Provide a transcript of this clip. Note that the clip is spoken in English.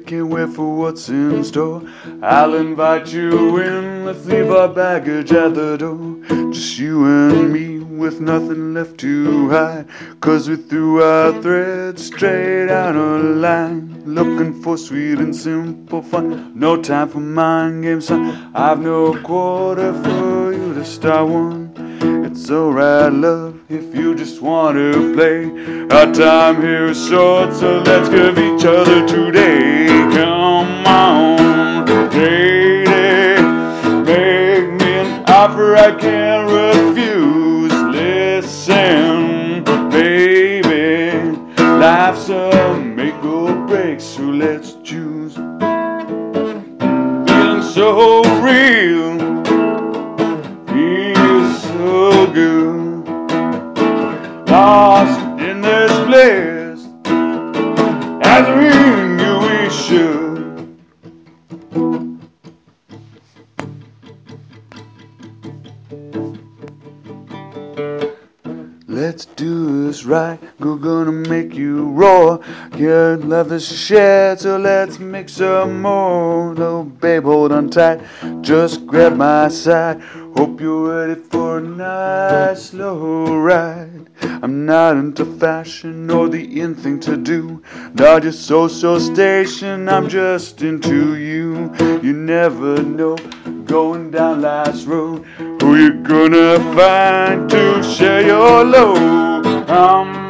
can't wait for what's in store. I'll invite you in, let's leave our baggage at the door. Just you and me with nothing left to hide, 'cause we threw our thread straight out of line, looking for sweet and simple fun. No time for mind games, son. I've no quarter for you to start one. It's alright, love, if you just want to play. Our time here is short, so let's give each other today. Come on, lady, make me an offer I can't refuse. Listen, baby, life's a make or break, so let's choose. Feeling so real, feels so good, lost in this place, as we knew we should. Let's do this right, we're gonna make you roar. Your love is shared, so let's make some more. Oh babe, hold on tight, just grab my side. Hope you're ready for a nice slow ride. I'm not into fashion or the in thing to do, not your social station, I'm just into you. You never know, going down life's road, who you gonna find to share your load.